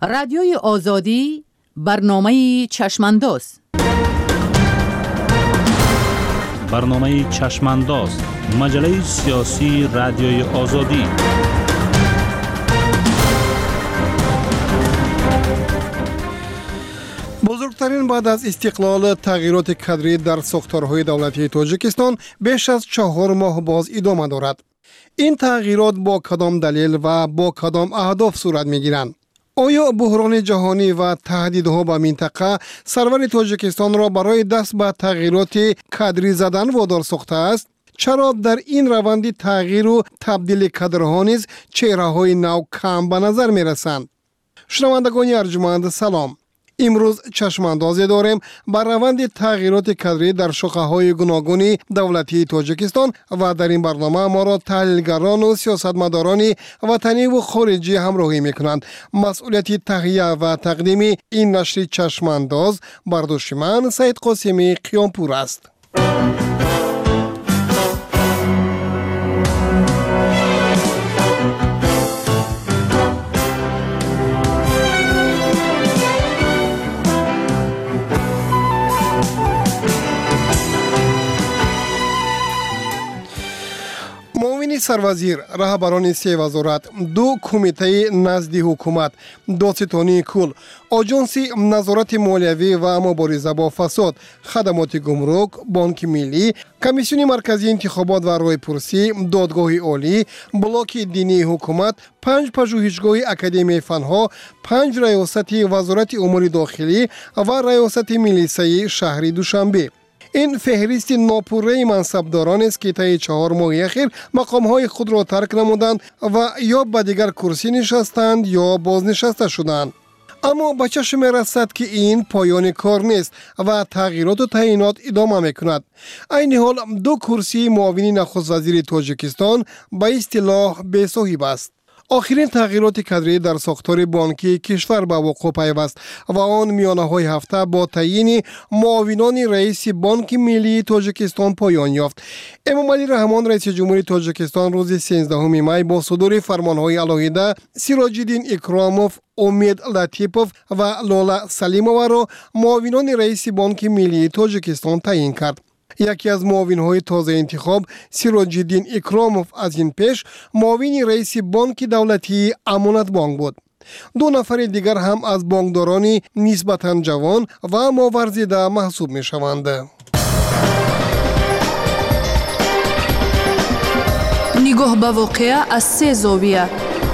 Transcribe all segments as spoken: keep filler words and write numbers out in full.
رادیوی آزادی برنامه چشمانداز. برنامه چشمانداز، مجله سیاسی رادیوی آزادی. بزرگترین بعد از استقلال تغییرات کادری در ساختارهای دولتی تاجیکستان بیش از چهار ماه باز ادامه دارد. این تغییرات با کدام دلیل و با کدام اهداف صورت می‌گیرند؟ آیا بحران جهانی و تهدیدها به منطقه سرور تاجیکستان را برای دست به تغییرات کادری زدن وادار ساخته است؟ چرا در این روند تغییر و تبدیل کادرها نیز چهره‌های نو کم به نظر می‌رسند؟ شنوندگان ارجمند سلام. امروز چشماندازی داریم بر روند تغییرات کادری در شاخه‌های گوناگون دولتی تاجیکستان و در این برنامه ما را تحلیلگران و سیاستمداران وطنی و خارجی همراهی می‌کنند. مسئولیت تهیه و تقدیم این نشر چشمانداز بر دوش من سید قاسمی قیامپور است. سروزیر، رهبران سه وزارت، دو کمیته نزد حکومت، دادستانی کل، آژانس نظارت مالیوی و مبارزه با فساد، خدمات گمرک، بانک ملی، کمیسیون مرکزی انتخابات و رایپرسی، دادگاه عالی، بلاک دینی حکومت، پنج پژوهشگاه اکادمی فنها، پنج ریاست وزارت امور داخلی و ریاست میلیسای شهری دوشنبه. این فهرست ناپوره منصبداران است که طی چهار ماه اخیر مقام‌های خود را ترک نمودند و یا به دیگر کرسی نشستند یا بازنشسته شدند. اما به چشم می‌رسد که این پایان کار نیست و تغییرات و تعیینات ادامه می‌کند. عین حال دو کرسی معاون نخست وزیر تاجیکستان به اصطلاح بی‌صاحب است. آخرین تغییرات کادری در ساختار بانکی کشور به وقوع پیوست و آن میانه‌های هفته با تعیین معاونان رئیس بانک ملی تاجیکستان پایان یافت. امامعلی رحمان رئیس جمهوری تاجیکستان روز سیزدهم می با صدور فرمانهای علاهیده سیراج‌الدین اکراموف، امید لطیپوف و لاله سلیمووا را معاونان رئیس بانک ملی تاجیکستان تعیین کرد. یکی از معاون‌های تازه انتخاب سیراج‌الدین اکراموف از این پیش معاون رئیس بانک دولتی امانت بانک بود. دو نفر دیگر هم از بانکداران نسبتاً جوان و ماورزیده محسوب می‌شوند. نگاه به واقعه از سه زاویه.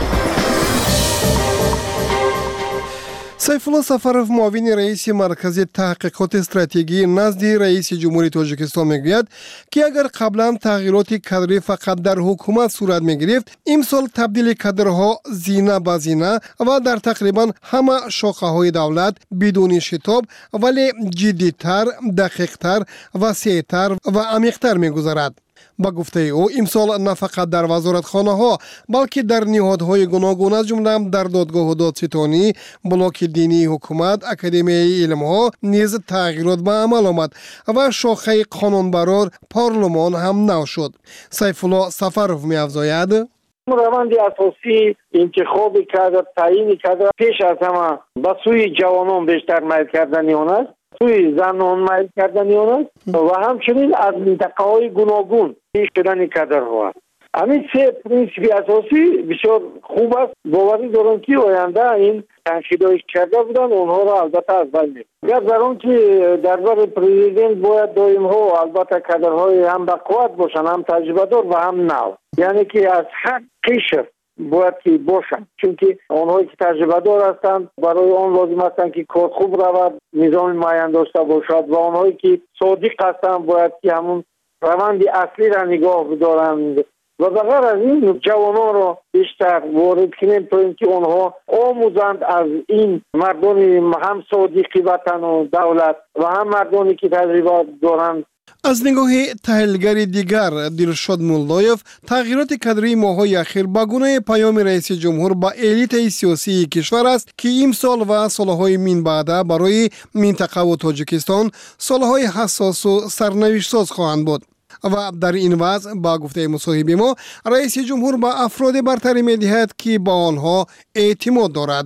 سیفالله سفروف معاون رئیس مرکز تحقیقات استراتژی نزد رئیس جمهوری تاجیکستان میگوید که اگر قبلا تغییرات کادری فقط در حکومت صورت میگرفت، امسال تبدیل کادرها زینه به زینه و در تقریبا همه شاخه‌های دولت بدون شتاب ولی جدی‌تر، دقیق‌تر، وسیع‌تر و عمیق‌تر میگذرد. با گفته او امسال نه فقط در وزارتخانه ها بلکه در نهادهای گوناگون از جمله در دادگاه و دادستانی، بلاک دینی حکومت، اکادمی علم ها نیز تغییرات به عمل آمد و شاخه قانونبرار پارلمان هم نو شد. سیفالله سفروف می افزاید روند اساسی انتخاب کادر، تعیین کادر پیش از همه به سوی جوانان بیشتر میل کردن آن است، سوی زنان میل کردن آن است و همچنین از منطقه های گوناگون شدن کادرها است. همین سه پرینسیپ اساسی بسیار خوب است. باوری دارم که آینده این تنقیدهای کرده بودن اونها را البته از بین می‌برد. در آن که دربار پرزیدنت باید دائم ها البته کادرهای هم با قوت باشن، هم تجربه دار و هم نو، یعنی که از هر قشر باید که باشن، چون که آنهایی که تجربه دار هستند برای آن لازم هستند که کار خوب رود، نظام معین داشته باشد و آنهایی که صادق هستند باید که همون روند اصلی را نگاه بدارند و بغیر از این جوانان را بیشتر وارد کنیم تا اینکه آنها آموزند از این مردانی هم صادق وطن و دولت و هم مردانی که تجربه دارند. از نگاه تحلیلگر دیگر دلشاد مولایف، تغییرات کادری ماه‌های اخیر با گونه پیام رئیس جمهور با الیت سیاسی کشور است که امسال و سالهای من بعد برای منطقه و تاجیکستان سالهای حساس و سرنوشت ساز خواهند بود. و در این وضع با گفته مصاحبه ما رئیس جمهور با افراد برتری می‌دهد که با آنها اعتماد دارد.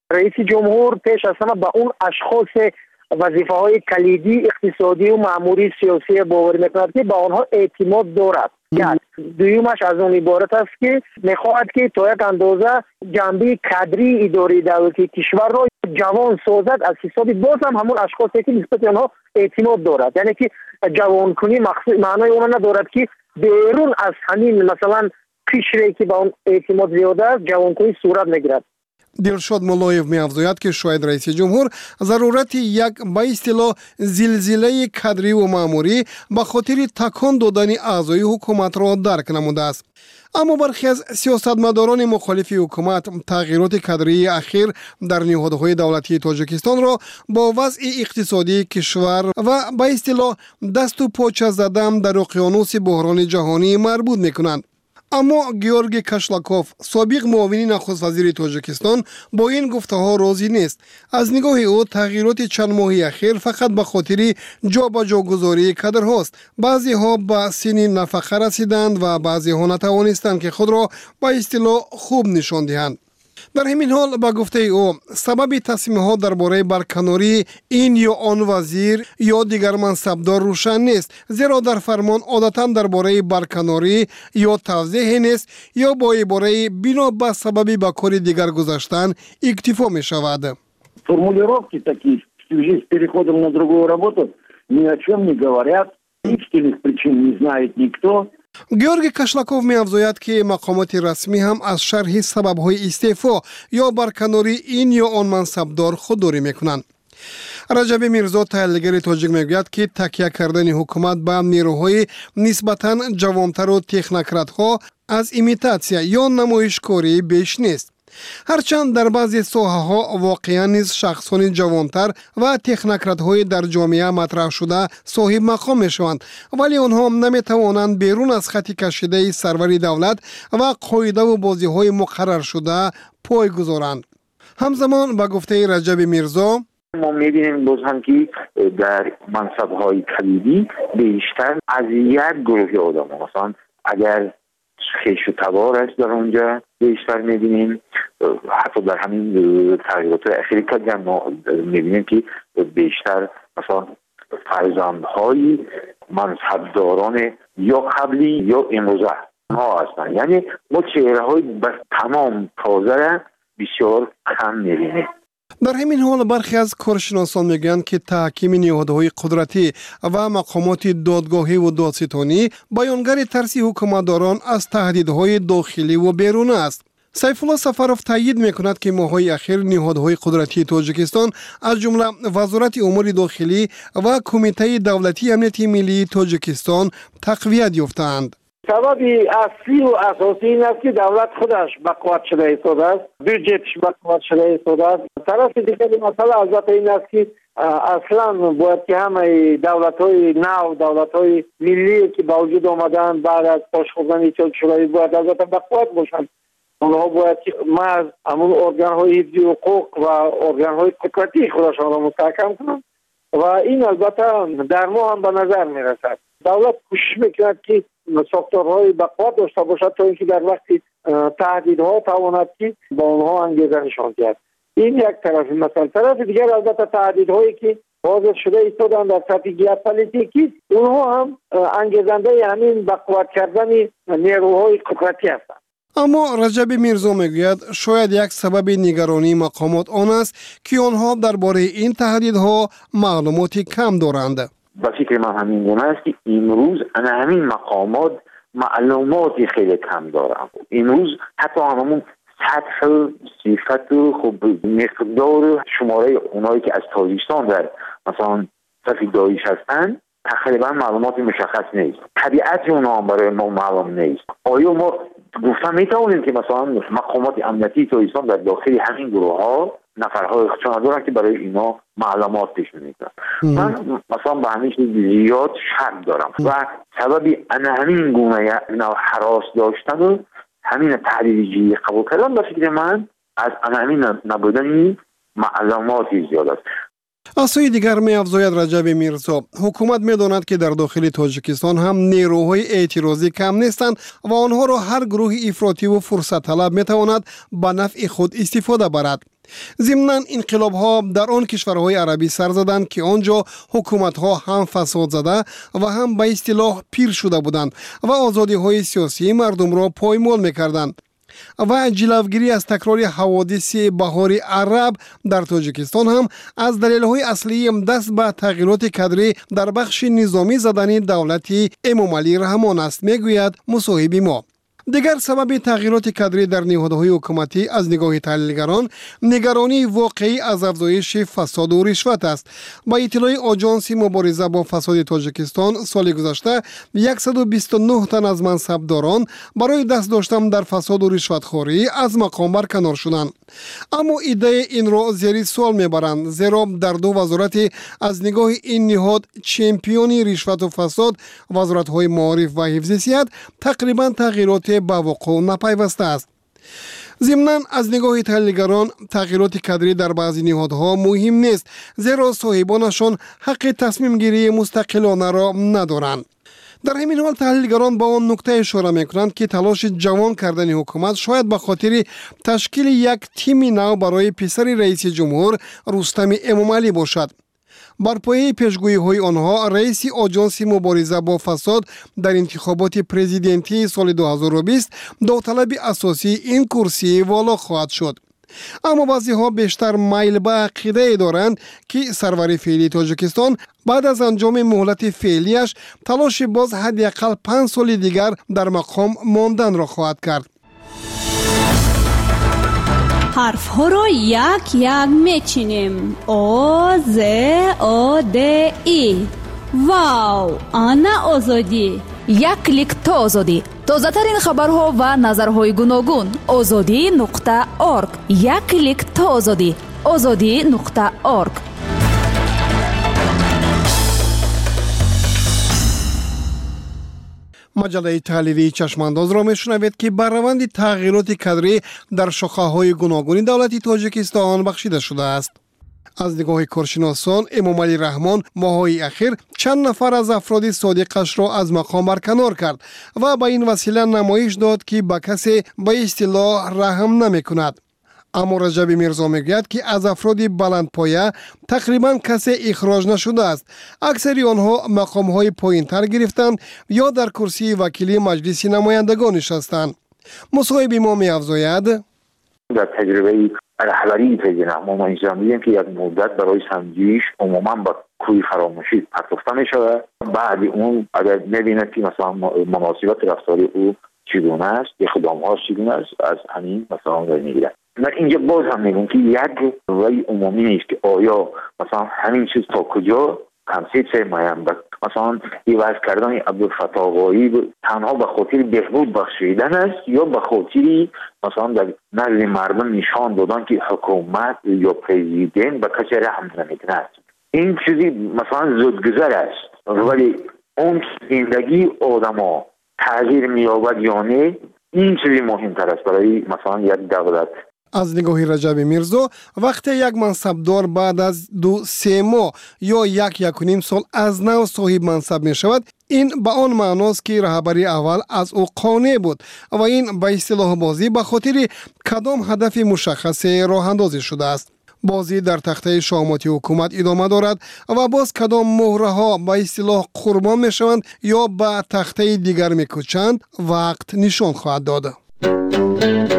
رئیس جمهور پیش از همه با اون اشخاص وظیفه های کلیدی اقتصادی و مأموری سیاسی باور میکند که با آنها اعتماد دارد. یک دویمش از اون عبارت است که میخواهد که تا یک اندازه جنبه کادری اداره دولتی کشور را جوان سازد از حساب باز هم همون اشخاصی که نسبت آنها اعتماد دارد. یعنی که جوان کنی مقصود معنای اون ندارد که بیرون از همین مثلا قشری که با اون اعتماد زیاده است جوان کنی صورت نگیرد. دلشاد مولویف می‌افزاید که شاید رئیس جمهور ضرورت یک به اصطلاح زلزله کادری و ماموری به خاطر تکان دادن اعضای حکومت را درک نموده است. اما برخی از سیاستمداران مخالف حکومت تغییرات کادری اخیر در نهادهای دولتی تاجیکستان را با وضع اقتصادی کشور و به اصطلاح دست و پاچه زدن در اقیانوس بحران جهانی مربوط می‌کنند. اما گیورگی کاشلاکوف سابق معاون نخست وزیر تاجیکستان با این گفته‌ها راضی نیست. از نگاه او تغییرات چند ماهی اخیر فقط به خاطر جابجاگذاری کادرهاست. بعضی ها به سن نفقه رسیدند و بعضی ها نتوانستند که خود را به اصطلاح خوب نشان دهند. در همین حال با گفته او سبب تصمیم ها درباره برکناری این یا آن وزیر یا دیگر منصبدار روشن نیست، زیرا در فرمان عادتا درباره برکناری یا توضیح نیست یا با عباره بنا به سببی به کار دیگر گذاشتن اکتفا می شود. Формулировки такие, в связи с переходом на другую работу, ни о чем не говорят, истинных причин не знает никто. گیورگی کاشلاکوف می افزاید که مقامات رسمی هم از شرح سبب‌های استعفا یا برکناری این یا آن منصبدار خودداری میکنند. رجب میرزا تحلیلگر تاجیک میگوید که تکیه کردن حکومت به نیروهای نسبتاً جوانتر و تکنوکرات‌ها از ایمیتاسیا یا نمایشکاری بیش نیست. هرچند در بعضی ساحه‌ها واقعاً نیز شخصان جوانتر و تکنوکرات‌های در جامعه مطرح شده صاحب مقام میشوند، ولی آنها نمیتوانند بیرون از خط کشیده سرور دولت و قاعده و بازی‌های مقرر شده پای گذارند. همزمان با گفته رجب میرزا ما می‌بینیم باز هم که در منصب‌های کلیدی بیشتر از یک گروه آدم مثلا اگر خیش و تبار است در اونجا بیشتر می‌بینیم، حتی در همین تغییرات اخیری که ما می‌بینیم که بیشتر مثلا فرزندهای منصبداران یا قبلی یا امروزه ها هستند. یعنی ما چهره‌های بس تمام تازه را بسیار کم می‌بینیم. در همین حال برخی از کارشناسان میگویند که تحکیم نهادهای قدرتی و مقامات دادگاهی و دادستانی بیانگر ترس حکومتداران از تهدیدهای داخلی و بیرون است. سیف الله سفروف تایید میکند که ماه‌های اخیر نهادهای قدرتی تاجیکستان از جمله وزارت امور داخلی و کمیته دولتی امنیت ملی تاجیکستان تقویت یافتند. سبب اصلی و اساسی این است که دولت خودش بقوت شده ایستاده است، بودجهش بقوت شده ایستاده است. طرف دیگری مسئله البته این است که اصلا باید که همه دولت‌های نو، دولت‌های ملی که با وجود آمدن بعد از پاش خوردن ایجاد شده باید البته بقوت باشند. اونها باید که مرز همون ارگان‌های حفظی حقوق و ارگان‌های حکومتی خودشان را مستحکم کنند و این البته در ما هم به نظر می‌رسد. دولت کوشش می‌کند که ساختارهای بقوت داشته باشد تا اینکه در وقتی تهدیدها تواند که با آنها انگیزه نشان دهد. این یک طرف مثلا. طرف دیگر البته تهدیدهایی که واضح شده ایستادن در سطح ژئوپلیتیکی اونها هم انگیزنده همین بقوت کردن نیروهای قدرتی هستند. اما رجب میرزا میگوید شاید یک سبب نگرانی مقامات آن است که آنها درباره این تهدیدها معلوماتی کم دارند. با فکر من همین گونه است که امروز همین مقامات معلوماتی خیلی کم دارند. امروز حتی همون سطح صفت و خب مقدار شماره اونایی که از تاجیکستان در مثلا صف داعش هستند تقریبا معلوماتی مشخص نیست. طبیعت اونها هم برای ما معلوم نیست. آیا ما گفتم میتوانیم که مثلا مقامات امنیتی تاجیکستان در داخل همین گروه ها نفرهای خودشان دارن که برای اینا معلومات پیش می‌گیرن؟ من مثلا به همین چیز زیاد شک دارم و سببی انا همین گونه نوع هراس داشتن و همین تحلیلی قبول کردن به فکر من از انا همین نبودن معلوماتی زیاد است. از سوی دیگر می افزاید رجب میرزا حکومت می داند که در داخل تاجیکستان هم نیروهای اعتراضی کم نیستند و آنها را هر گروه افراطی و فرصت طلب می تواند به نفع خود استفاده برد. ضمناً انقلاب ها در آن کشورهای عربی سر زدند که آنجا حکومت ها هم فساد زده و هم به اصطلاح پیر شده بودند و آزادی های سیاسی مردم را پایمال می کردند. و جلوگیری از تکرار حوادث بهار عرب در تاجیکستان هم از دلایل اصلی دست به تغییرات کادری در بخش نظامی زدن دولت امام علی رحمان است، میگوید مصاحب ما. دیگر سبب تغییرات کادری در نهادهای حکومتی از نگاه تحلیلگران نگرانی واقعی از افزایش فساد و رشوت است. با اطلاع آژانس مبارزه با فساد تاجیکستان سال گذشته صد و بیست و نه تن از منصبداران برای دست داشتن در فساد و رشوتخوری از مقام برکنار شدند. اما ایده این را زیر سوال میبرند، زیرا در دو وزارت از نگاه این نهاد چمپیونی رشوت و فساد وزارت‌های معارف و حفظ صحت تقریبا تغییرات به وقوع نپیوسته است. ضمناً از نگاه تحلیلگران تغییرات کادری در بعضی نهادها مهم نیست، زیرا صاحبانشان حق تصمیم گیری مستقلانه را ندارند. در همین حال تحلیلگران با آن نکته اشاره میکنند که تلاش جوان کردن حکومت شاید به خاطر تشکیل یک تیم نو برای پسر رئیس جمهور رستم امام علی باشد. بر پایه پیشگویی های آنها رئیس آژانس مبارزه با فساد در انتخابات پرزیدنتی سال دو هزار و بیست داوطلب اساسی این کرسی والا خواهد شد. اما بعضی ها بیشتر میل به عقیده دارند که سرور فعلی تاجیکستان بعد از انجام مهلت فعلیش تلاش باز حداقل پنج سال دیگر در مقام ماندن را خواهد کرد. حرف ها را یک یک میچینیم. او ز او د ای. واو، آنا آزادی. یک کلیک تا آزادی. تازه ترین خبرها و نظرهای گوناگون. آزادی نقطه ارگ. یک کلیک تا آزادی. آزادی نقطه ارگ. مجله تحلیلی چشمانداز را میشنوید که بر روند تغییرات کادری در شاخه‌های گوناگون دولت تاجیکستان بخشیده شده است. از نگاه کارشناسان امام علی رحمان ماه‌های اخیر چند نفر از افراد صادقش را از مقام برکنار کرد و به این وسیله نمایش داد که به کسی به اصطلاح رحم نمی کند. اما رجب میرزا میگوید که از افراد بلندپایه تقریبا کسی اخراج نشده است. اکثری آنها مقام‌های پایین‌تر گرفتند یا در کرسی وکیلی مجلس نمایندگان نشستند. مصاحب ما می‌افزاید در تجربه رهبری پرزیدنت ما انجام دیدیم که یک مدت برای سنجش عموما با کوی فراموشی پرداخته می شود. بعد اون اگر ببیند که مثلا مناسبات رفتاری او چگونه است، اقدام‌هاش چگونه است، از همین مثلا رای میگیرد. من اینجا باز هم میگم که یک رای عمومی نیست که آیا مثلا همین چیز تا کجا همسید سه مایم بد. مثلا ایواز کردن عبدالفتاح غایی تنها به خاطر بهبود بخشیدن است یا به خاطر مثلا در نزد مردم نشان دادن که حکومت یا پرزیدنت به کسی رحم نمیکند. این چیزی مثلا زودگذر است، ولی اون زندگی آدما تغییر می‌یابد یا نه، این چیزی مهمتر است برای مثلا یک دولت. از نگاه رجب میرزا وقتی یک منصبدار بعد از دو سه ماه یا یک یک و نیم سال از نو صاحب منصب می شود، این به آن معناست که رهبری اول از او قانع بود و این به اصطلاح بازی به خاطر کدام هدف مشخص راه اندازی شده است. بازی در تخته شاماتی حکومت ادامه دارد و باز کدام مهره ها به اصطلاح قربان می شوند یا به تخته دیگر می کوچند وقت نشان خواهد داد.